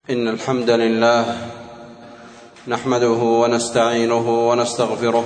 إن الحمد لله نحمده ونستعينه ونستغفره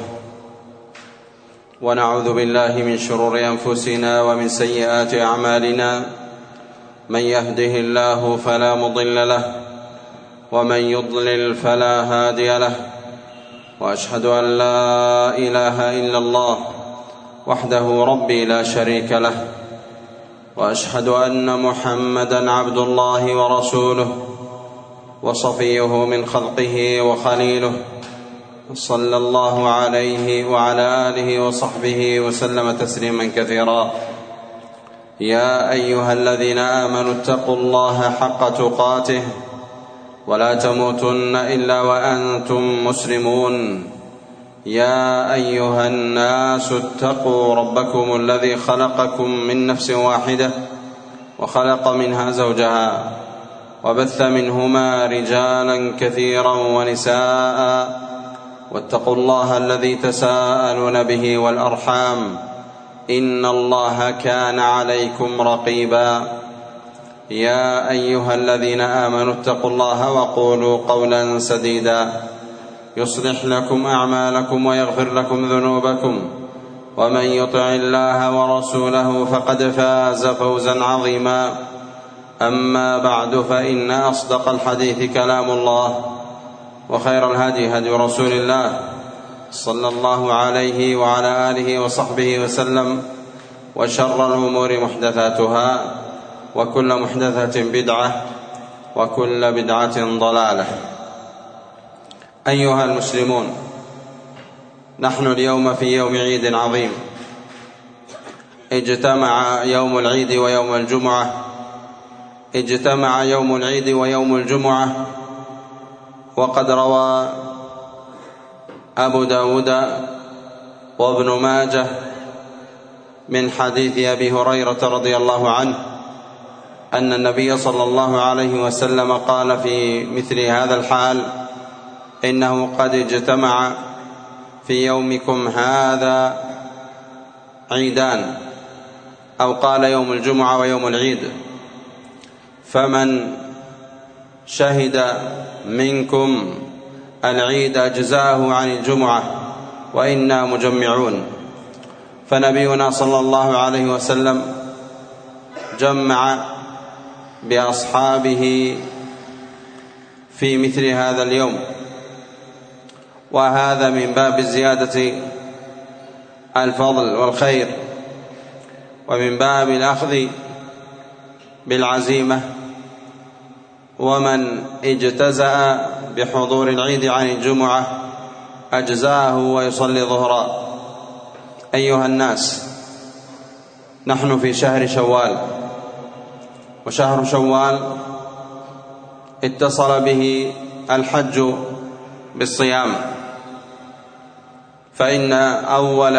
ونعوذ بالله من شرور أنفسنا ومن سيئات أعمالنا. من يهده الله فلا مضل له ومن يضلل فلا هادي له، وأشهد أن لا إله إلا الله وحده ربي لا شريك له، وأشهد أن محمدًا عبد الله ورسوله وصفيه من خلقه وخليله، صلى الله عليه وعلى آله وصحبه وسلم تسليما كثيرا. يا أيها الذين آمنوا اتقوا الله حق تقاته ولا تموتن إلا وأنتم مسلمون. يا أيها الناس اتقوا ربكم الذي خلقكم من نفس واحدة وخلق منها زوجها وبث منهما رجالا كثيرا ونساء، واتقوا الله الذي تساءلون به والأرحام إن الله كان عليكم رقيبا. يا أيها الذين آمنوا اتقوا الله وقولوا قولا سديدا يصلح لكم أعمالكم ويغفر لكم ذنوبكم، ومن يطع الله ورسوله فقد فاز فوزا عظيما. أما بعد، فإن أصدق الحديث كلام الله، وخير الهدي هدي رسول الله صلى الله عليه وعلى آله وصحبه وسلم، وشر الأمور محدثاتها، وكل محدثة بدعة، وكل بدعة ضلالة. أيها المسلمون، نحن اليوم في يوم عيد عظيم، اجتمع يوم العيد ويوم الجمعة، اجتمع يوم العيد ويوم الجمعة. وقد روى أبو داود وابن ماجه من حديث أبي هريرة رضي الله عنه أن النبي صلى الله عليه وسلم قال في مثل هذا الحال: إنه قد اجتمع في يومكم هذا عيدان، أو قال يوم الجمعة ويوم العيد، فمن شهد منكم العيد أجزاه عن الجمعة وإنا مجمعون. فنبينا صلى الله عليه وسلم جمع بأصحابه في مثل هذا اليوم، وهذا من باب زيادة الفضل والخير، ومن باب الأخذ بالعزيمة. ومن اجتزأ بحضور العيد عن الجمعة أجزاه ويصلي ظهرا. أيها الناس، نحن في شهر شوال، وشهر شوال اتصل به الحج بالصيام، فإن أول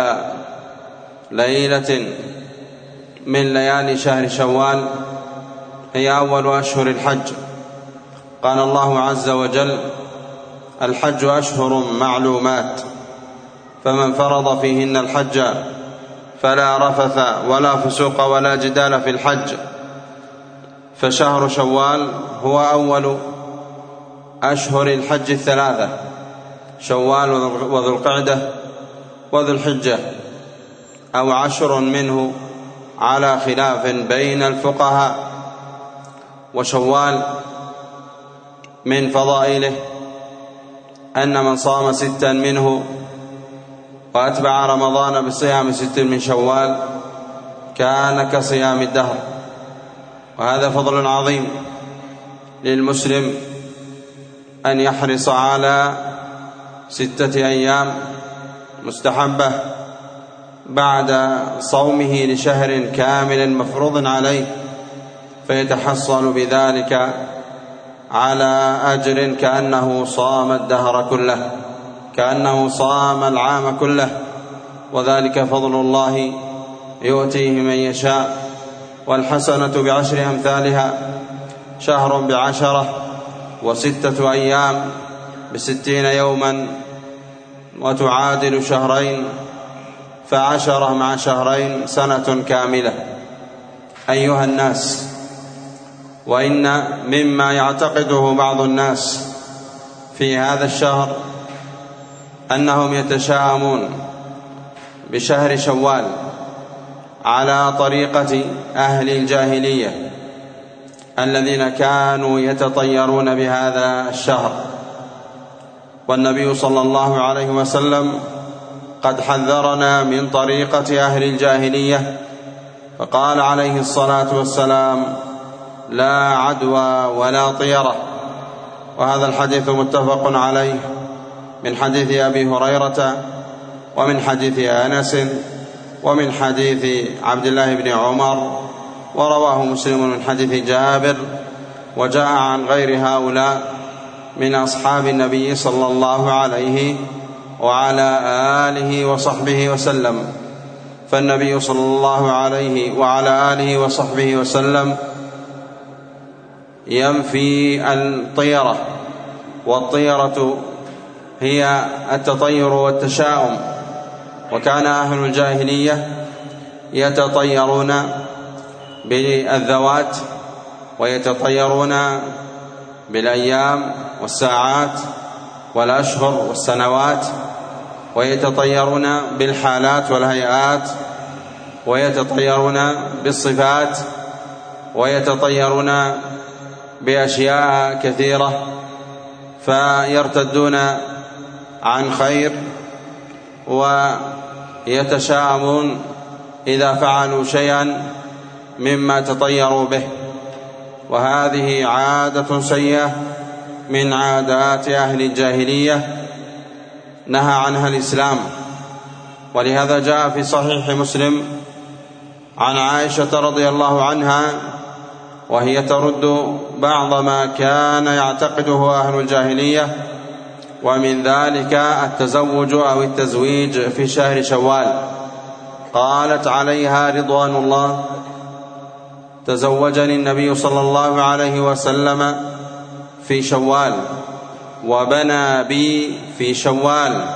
ليلة من ليالي شهر شوال هي أول أشهر الحج. قال الله عز وجل: الحج أشهر معلومات، فمن فرض فيهن الحج فلا رفث ولا فسوق ولا جدال في الحج. فشهر شوال هو أول أشهر الحج الثلاثة: شوال وذو القعدة وذو الحجة، أو 10 منه على خلاف بين الفقهاء. وشوال من فضائله أن من صام 6 منه وأتبع رمضان بصيام 6 من شوال كان كصيام الدهر. وهذا فضل عظيم للمسلم أن يحرص على 6 أيام مستحبة بعد صومه لشهر كامل مفروض عليه، فيتحصل بذلك على أجر كأنه صام الدهر كله، كأنه صام العام كله. وذلك فضل الله يؤتيه من يشاء، والحسنة ب10 أمثالها. شهر ب10 و6 أيام ب60 يوما، وتعادل شهرين، ف10 مع شهرين سنة كاملة. أيها الناس، وإن مما يعتقده بعض الناس في هذا الشهر أنهم يتشاءمون بشهر شوال على طريقة أهل الجاهلية الذين كانوا يتطيرون بهذا الشهر، والنبي صلى الله عليه وسلم قد حذرنا من طريقة أهل الجاهلية، فقال عليه الصلاة والسلام: لا عدوى ولا طيرة. وهذا الحديث متفق عليه من حديث أبي هريرة ومن حديث أنس ومن حديث عبد الله بن عمر، ورواه مسلم من حديث جابر، وجاء عن غير هؤلاء من أصحاب النبي صلى الله عليه وعلى آله وصحبه وسلم. فالنبي صلى الله عليه وعلى آله وصحبه وسلم ينفي الطيرة، والطيرة هي التطير والتشاؤم، وكان أهل الجاهلية يتطيرون بالذوات ويتطيرون بالأيام والساعات والأشهر والسنوات، ويتطيرون بالحالات والهيئات، ويتطيرون بالصفات، ويتطيرون بأشياء كثيرة، فيرتدون عن خير ويتشاءمون إذا فعلوا شيئا مما تطيروا به. وهذه عادة سيئة من عادات أهل الجاهلية نهى عنها الإسلام. ولهذا جاء في صحيح مسلم عن عائشة رضي الله عنها وهي ترد بعض ما كان يعتقده أهل الجاهلية، ومن ذلك التزوج أو التزويج في شهر شوال. قالت عليها رضوان الله: تزوجني النبي صلى الله عليه وسلم في شوال، وبنى بي في شوال،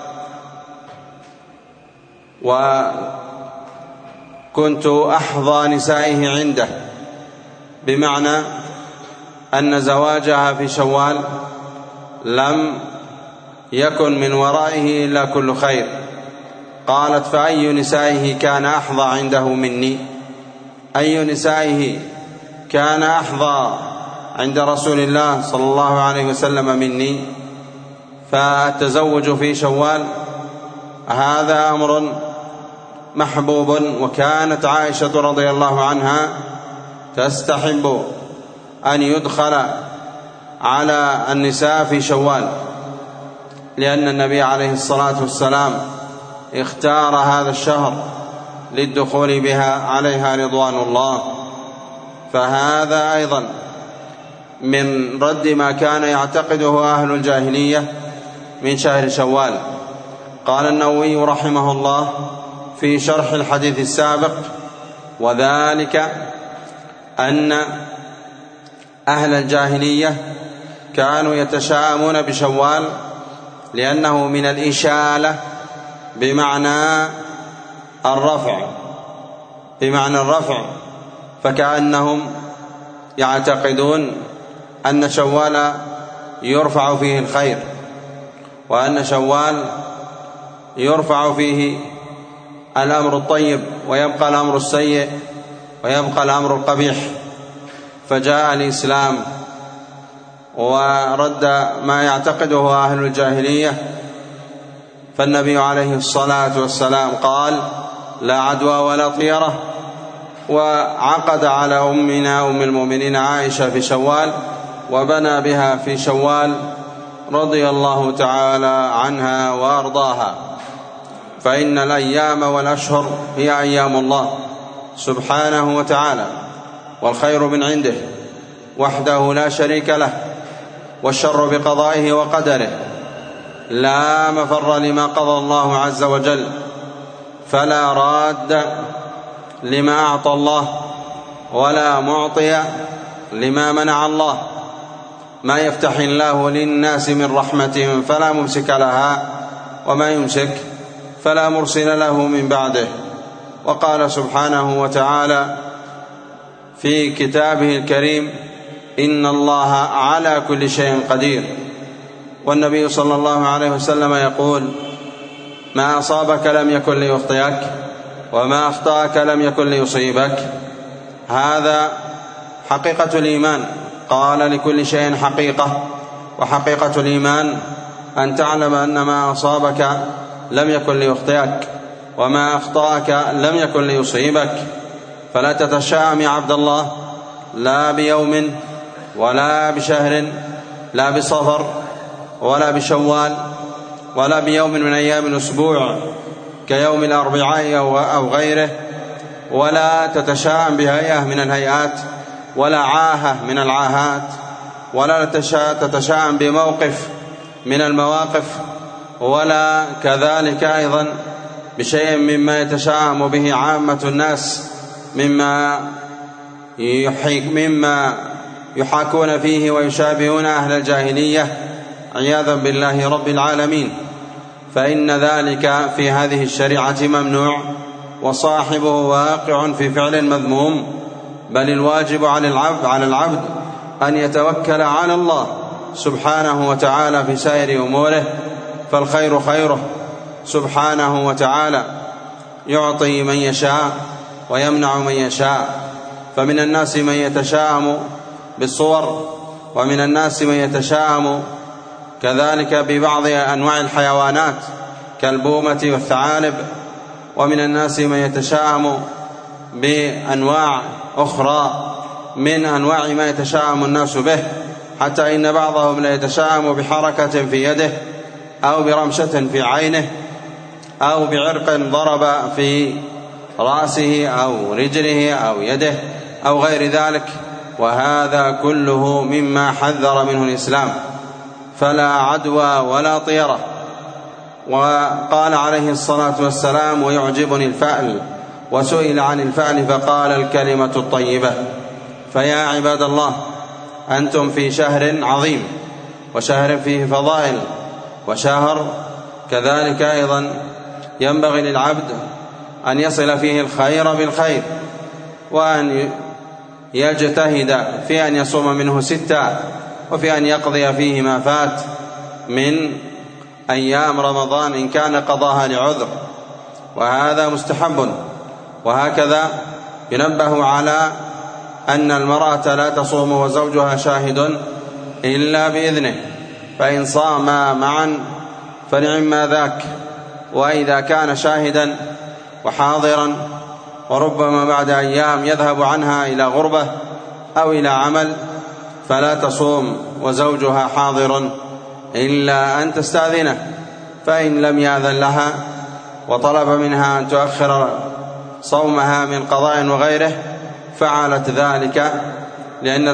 وكنت أحظى نسائه عنده، بمعنى أن زواجها في شوال لم يكن من ورائه إلا كل خير. قالت: فأي نسائه كان أحظى عنده مني؟ أي نسائه كان أحظى عند رسول الله صلى الله عليه وسلم مني؟ فالتزوج في شوال هذا أمر محبوب، وكانت عائشة رضي الله عنها تستحب أن يدخل على النساء في شوال، لأن النبي عليه الصلاة والسلام اختار هذا الشهر للدخول بها عليها رضوان الله. فهذا أيضا من رد ما كان يعتقده أهل الجاهلية من شهر شوال. قال النووي رحمه الله في شرح الحديث السابق: وذلك أن أهل الجاهلية كانوا يتشاءمون بشوال لأنه من الإشالة بمعنى الرفع، فكأنهم يعتقدون أن شوال يرفع فيه الخير، وأن شوال يرفع فيه الأمر الطيب ويبقى الأمر السيء ويبقى الأمر القبيح. فجاء الإسلام ورد ما يعتقده أهل الجاهلية، فالنبي عليه الصلاة والسلام قال: لا عدوى ولا طيرة، وعقد على أمنا أم المؤمنين عائشة في شوال، وبنى بها في شوال رضي الله تعالى عنها وأرضاها. فإن الأيام والأشهر هي أيام الله سبحانه وتعالى، والخير من عنده وحده لا شريك له، والشر بقضائه وقدره، لا مفر لما قضى الله عز وجل، فلا راد لما أعطى الله، ولا معطي لما منع الله. ما يفتح الله للناس من رحمة فلا ممسك لها، وما يمسك فلا مرسل له من بعده. وقال سبحانه وتعالى: في كتابه الكريم: إن الله على كل شيء قدير. والنبي صلى الله عليه وسلم يقول: ما أصابك لم يكن ليخطئك، وما أخطأك لم يكن ليصيبك. هذا حقيقة الإيمان. قال: لكل شيء حقيقة، وحقيقة الإيمان أن تعلم أن ما أصابك لم يكن ليخطئك، وما أخطأك لم يكن ليصيبك. فلا تتشاءم يا عبد الله، لا بيوم ولا بشهر، لا بصفر ولا بشوال، ولا بيوم من أيام الأسبوع كيوم الأربعاء أو غيره، ولا تتشاءم بهيئة من الهيئات، ولا عاهة من العاهات، ولا تتشاءم بموقف من المواقف، ولا كذلك أيضا بشيء مما يتشاءم به عامة الناس مما يحاكون فيه ويشابهون أهل الجاهلية عياذا بالله رب العالمين. فإن ذلك في هذه الشريعة ممنوع، وصاحبه واقع في فعل مذموم. بل الواجب على العبد أن يتوكل على الله سبحانه وتعالى في سائر أموره، فالخير خيره سبحانه وتعالى، يعطي من يشاء ويمنع من يشاء. فمن الناس من يتشاءم بالصور، ومن الناس من يتشاءم كذلك ببعض أنواع الحيوانات كالبومة والثعالب، ومن الناس من يتشاءم بأنواع أخرى من أنواع ما يتشاءم الناس به، حتى إن بعضهم لا يتشاءم بحركة في يده، أو برمشة في عينه، أو بعرق ضرب في رأسه أو رجله أو يده أو غير ذلك. وهذا كله مما حذر منه الإسلام، فلا عدوى ولا طيرة. وقال عليه الصلاة والسلام: ويعجبني الفأل. وسئل عن الفأل فقال: الكلمة الطيبة. فيا عباد الله، أنتم في شهر عظيم، وشهر فيه فضائل، وشهر كذلك أيضا ينبغي للعبد أن يصل فيه الخير بالخير، وأن يجتهد في أن يصوم منه 6، وفي أن يقضي فيه ما فات من أيام رمضان إن كان قضاها لعذر، وهذا مستحب. وهكذا ينبه على أن المرأة لا تصوم وزوجها شاهد إلا بإذنه، فإن صاما معا فنعما ذاك. وإذا كان شاهدا وحاضرا وربما بعد أيام يذهب عنها إلى غربة أو إلى عمل، فلا تصوم وزوجها حاضر إلا أن تستأذنه. فإن لم يأذن لها وطلب منها أن تؤخر صومها من قضاء وغيره فعلت ذلك، لأن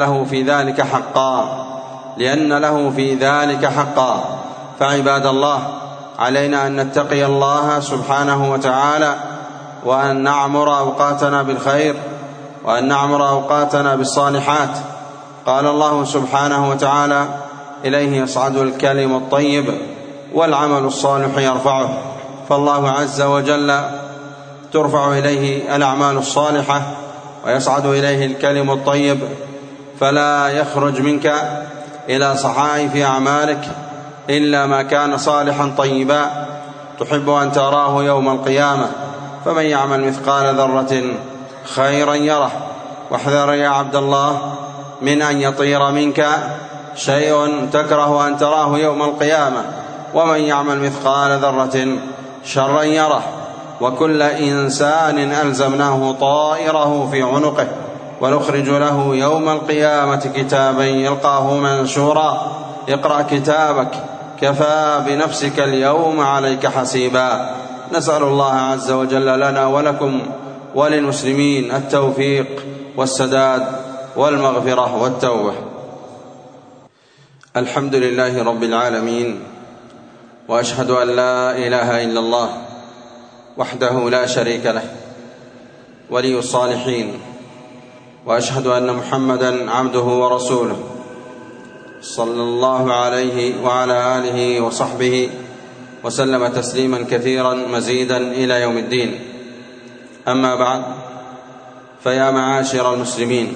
له في ذلك حقا. فعباد الله، علينا أن نتقي الله سبحانه وتعالى، وأن نعمر أوقاتنا بالخير، وأن نعمر أوقاتنا بالصالحات. قال الله سبحانه وتعالى: إليه يصعد الكلم الطيب والعمل الصالح يرفعه. فالله عز وجل ترفع إليه الأعمال الصالحة ويصعد إليه الكلم الطيب، فلا يخرج منك إلى صحائف أعمالك إلا ما كان صالحا طيبا تحب أن تراه يوم القيامة. فمن يعمل مثقال ذرة خيرا يره. واحذر يا عبد الله من أن يطير منك شيء تكره أن تراه يوم القيامة. ومن يعمل مثقال ذرة شرا يره. وكل إنسان ألزمناه طائره في عنقه ونخرج له يوم القيامة كتابا يلقاه منشورا اقرأ كتابك كفى بنفسك اليوم عليك حسيبا. نسأل الله عز وجل لنا ولكم وللمسلمين التوفيق والسداد والمغفرة والتوبة. الحمد لله رب العالمين، وأشهد أن لا إله إلا الله وحده لا شريك له ولي الصالحين، وأشهد أن محمدا عبده ورسوله صلى الله عليه وعلى آله وصحبه وسلم تسليما كثيرا مزيدا إلى يوم الدين. أما بعد، فيا معاشر المسلمين،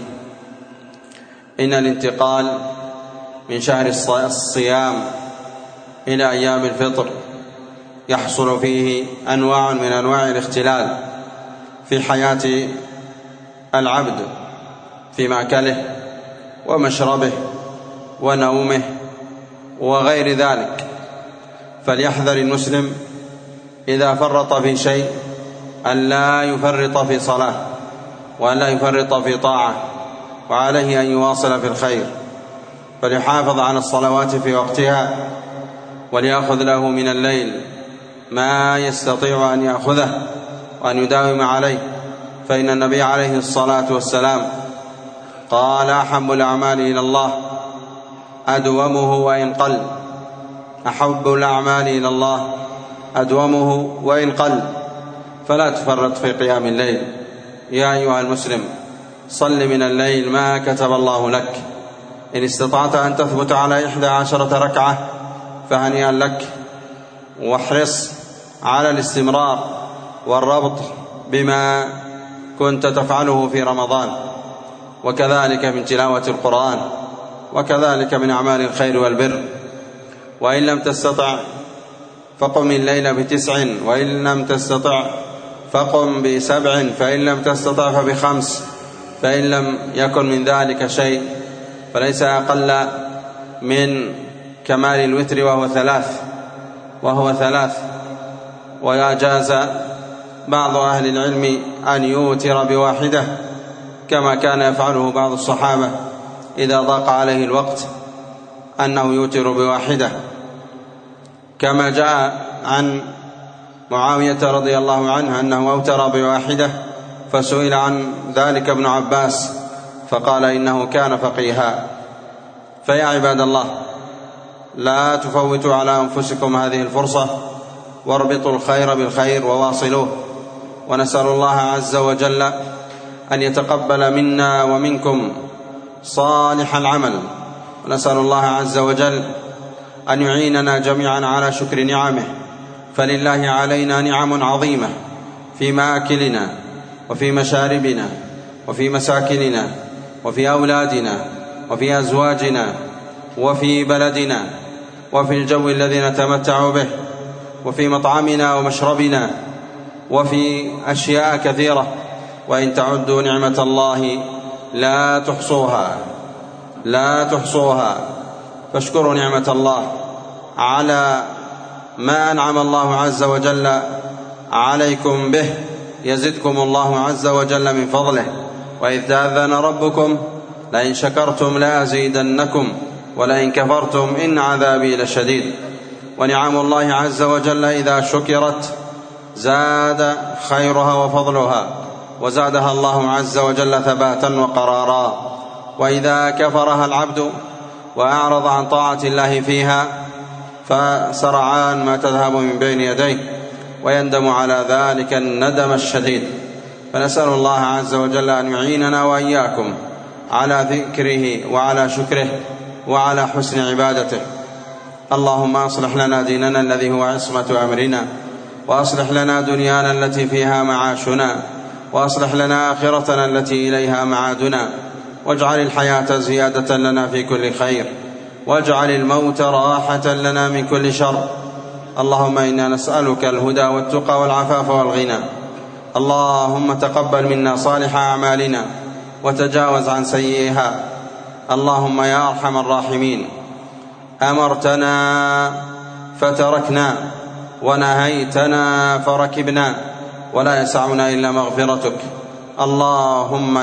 إن الانتقال من شهر الصيام إلى أيام الفطر يحصل فيه أنواع من أنواع الاختلال في حياة العبد، في مأكله ومشربه ونومه وغير ذلك. فليحذر المسلم إذا فرط في شيء أن لا يفرط في صلاة وأن لا يفرط في طاعة، وعليه أن يواصل في الخير، فليحافظ على الصلوات في وقتها، وليأخذ له من الليل ما يستطيع أن يأخذه وأن يداوم عليه، فإن النبي عليه الصلاة والسلام قال: أحب الأعمال إلى الله أدومه وإن قل. أحب الأعمال إلى الله أدومه وإن قل. فلا تفرط في قيام الليل. يا أيها المسلم، صل من الليل ما كتب الله لك. إن استطعت أن تثبت على 11 ركعة فهنيئا لك، واحرص على الاستمرار والربط بما كنت تفعله في رمضان، وكذلك من تلاوة القرآن، وكذلك من أعمال الخير والبر. وإن لم تستطع فقم الليل ب9، وإن لم تستطع فقم ب7، فإن لم تستطع فب5، فإن لم يكن من ذلك شيء فليس أقل من كمال الوتر وهو 3. ويجاز بعض أهل العلم أن يوتر ب1، كما كان يفعله بعض الصحابة إذا ضاق عليه الوقت أنه يوتر ب1، كما جاء عن معاوية رضي الله عنه أنه أوتر ب1، فسئل عن ذلك ابن عباس فقال إنه كان فقيها. فيا عباد الله، لا تفوتوا على أنفسكم هذه الفرصة، واربطوا الخير بالخير وواصلوه. ونسأل الله عز وجل أن يتقبل منا ومنكم صالح العمل، ونسأل الله عز وجل أن يعيننا جميعا على شكر نعمه، فلله علينا نعم عظيمة في مآكلنا وفي مشاربنا وفي مساكننا وفي أولادنا وفي أزواجنا وفي بلدنا وفي الجو الذي نتمتع به وفي مطعمنا ومشربنا وفي أشياء كثيرة، وإن تعدوا نعمة الله لا تحصوها. فاشكروا نعمة الله على ما أنعم الله عز وجل عليكم به، يزدكم الله عز وجل من فضله. وإذ تأذن ربكم لئن شكرتم لأزيدنكم ولئن كفرتم إن عذابي لشديد. ونعم الله عز وجل إذا شكرت زاد خيرها وفضلها، وزادها الله عز وجل ثباتا وقرارا. وإذا كفرها العبد وأعرض عن طاعة الله فيها فسرعان ما تذهب من بين يديه، ويندم على ذلك الندم الشديد. فنسأل الله عز وجل أن يعيننا وإياكم على ذكره وعلى شكره وعلى حسن عبادته. اللهم أصلح لنا ديننا الذي هو عصمة أمرنا، وأصلح لنا دنيانا التي فيها معاشنا، وأصلح لنا آخرتنا التي إليها معادنا، واجعل الحياة زيادة لنا في كل خير، واجعل الموت راحة لنا من كل شر. اللهم إنا نسألك الهدى والتقى والعفاف والغنى. اللهم تقبل منا صالح أعمالنا وتجاوز عن سيئها. اللهم يا أرحم الراحمين، أمرتنا فتركنا ونهيتنا فركبنا، ولا يسعنا إلا مغفرتك. اللهم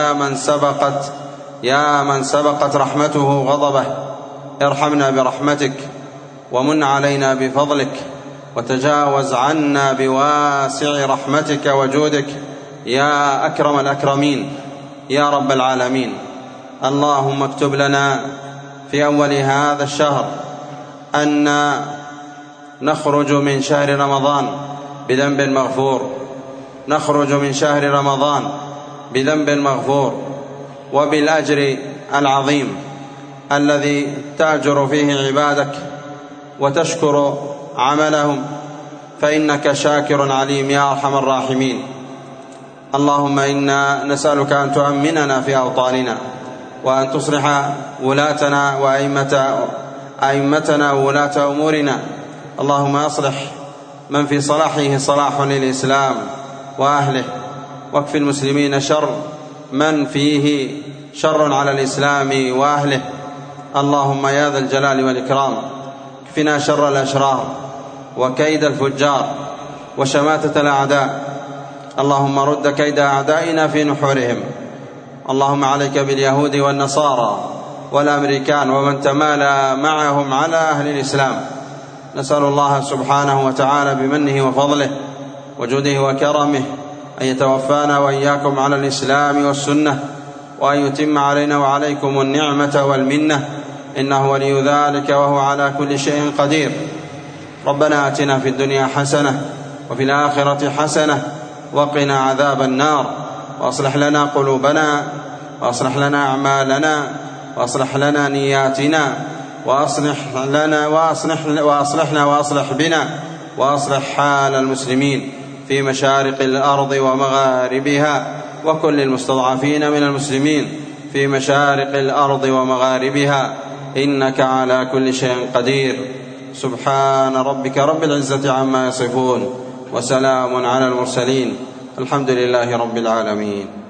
يا من سبقت رحمته غضبه، ارحمنا برحمتك ومن علينا بفضلك، وتجاوز عنا بواسع رحمتك وجودك يا أكرم الأكرمين يا رب العالمين. اللهم اكتب لنا في أول هذا الشهر أن نخرج من شهر رمضان بذنب مغفور، نخرج من شهر رمضان بذنب مغفور، وبالأجر العظيم الذي تأجر فيه عبادك وتشكر عملهم، فإنك شاكر عليم يا أرحم الراحمين. اللهم إنا نسألك أن تؤمننا في أوطاننا، وأن تصلح ولاتنا وأئمتنا وولاة أمورنا. اللهم أصلح من في صلاحه صلاح للإسلام وأهله، واكف المسلمين شر من فيه شر على الإسلام وأهله. اللهم يا ذا الجلال والإكرام اكفنا شر الأشرار وكيد الفجار وشماتة الأعداء. اللهم رد كيد أعدائنا في نحورهم. اللهم عليك باليهود والنصارى والأمريكان ومن تمالى معهم على أهل الإسلام. نسأل الله سبحانه وتعالى بمنه وفضله وجوده وكرمه أن يتوفانا وإياكم على الإسلام والسنة، وأن يتم علينا وعليكم النعمة والمنة، إنه ولي ذلك وهو على كل شيء قدير. ربنا آتنا في الدنيا حسنة وفي الآخرة حسنة وقنا عذاب النار، وأصلح لنا قلوبنا، وأصلح لنا أعمالنا، وأصلح لنا نياتنا، وأصلح بنا، وأصلح حال المسلمين في مشارق الأرض ومغاربها، وكل المستضعفين من المسلمين في مشارق الأرض ومغاربها، إنك على كل شيء قدير. سبحان ربك رب العزة عما يصفون، وسلام على المرسلين، الحمد لله رب العالمين.